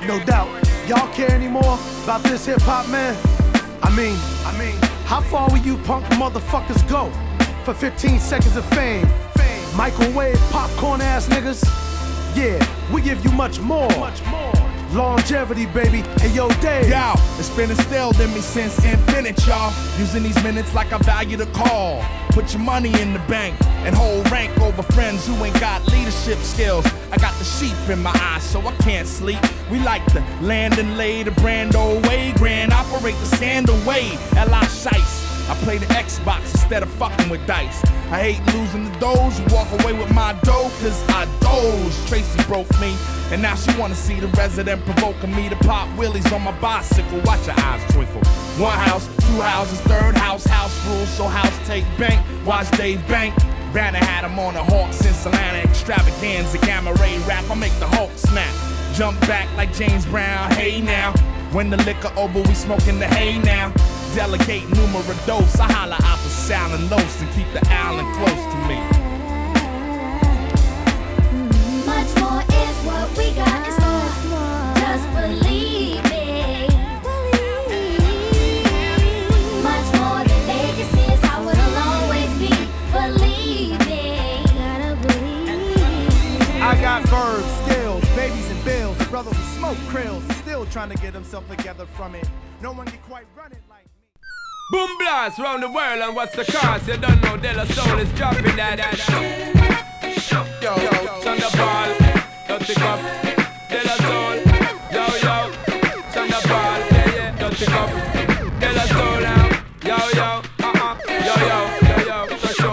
No doubt. Y'all care anymore about this hip-hop, man? I mean, how far will you punk motherfuckers go for 15 seconds of fame? Microwave popcorn ass niggas? Yeah, we give you much more. Longevity, baby. Hey, yo, Dave. Yo, it's been instilled in me since infinite, y'all. Using these minutes like I value the call. Put your money in the bank and hold rank over friends who ain't got leadership skills. I got the sheep in my eyes, so I can't sleep. We like to land and lay the brand old way. Grand operate the scandal way. L.I. Shice. I play the Xbox instead of fucking with dice. I hate losing the doze, walk away with my dough, cause I doze. Tracy broke me, and now she wanna see the resident provoking me to pop wheelies on my bicycle. Watch your eyes twinkle. One house, two houses, third house, house rules, so house take bank. Watch Dave Bank. Banner had him on the Hawks in Atlanta extravaganza, gamma ray rap. I make the Hulk snap. Jump back like James Brown, hey now. When the liquor over, we smoking the hay now. Delegate numero dos, I holla out the Sal and Los and keep the Allen close to me. Much more is what we got in store. Just believe it. Much more than legacy is how it'll always be. Believe it. Gotta believe. I got verbs, skills, babies and bills. Brothers with smoke krills, still trying to get himself together from it. No one can quite run it like me. Boom blast round the world, and what's the cause? You don't know De La Soul is dropping that Yo, Thunderball, dirty cup, De La Soul. Yo, Thunderball, yeah, dirty cup, De La Soul now. Yo, touch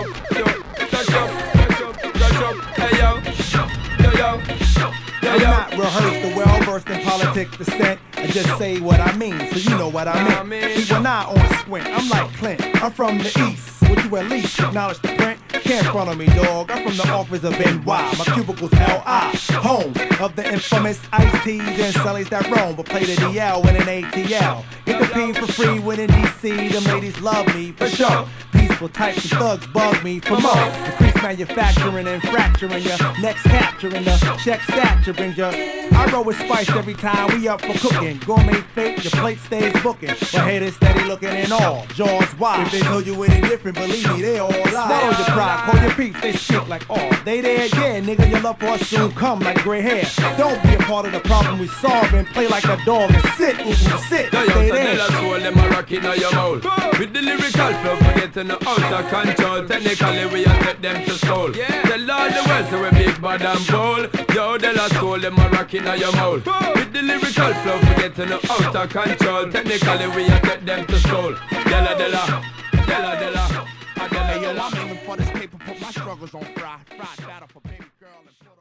up, hey yo. I'm not rehearsed or well-versed in politics descent. I just say what I mean, so you know what I mean. People not on squint, I'm like Clint. I'm from the east, would you at least acknowledge the print? Can't front on me, dog. I'm from the office of NY. My cubicle's L.I. Home of the infamous Ice-T's and Sullies that roam, but play the DL with an ATL. Get the P for free when in D.C. Them ladies love me for sure. Peaceful types of thugs bug me for more. Increase manufacturing and fracturing ya. Next capturing the check stature brings ya. I roll with spice every time we up for cooking. Gourmet fake, your plate stays booking. But haters steady looking in all, jaws wide. If they told you any different, believe me, they all lie. Swallow your pride, call your peeps, they speak like, oh, they there, yeah, nigga, your love for us soon come like gray hair. Don't be a part of the problem we solve and play like a dog and sit, sit, stay there. Tell us all them a rock in your mouth. With the lyrical flow, forgetting the out of control. Technically, we a take them to soul. Tell all the world so we big bad and bold. Yo, De La Soul, them a rock in your mouth. With the lyrical flow, forgetting the out of control. Technically, we a take them to soul. Della. Hey, yo, I'm aiming for this paper, put my struggles on fry battle for baby girl and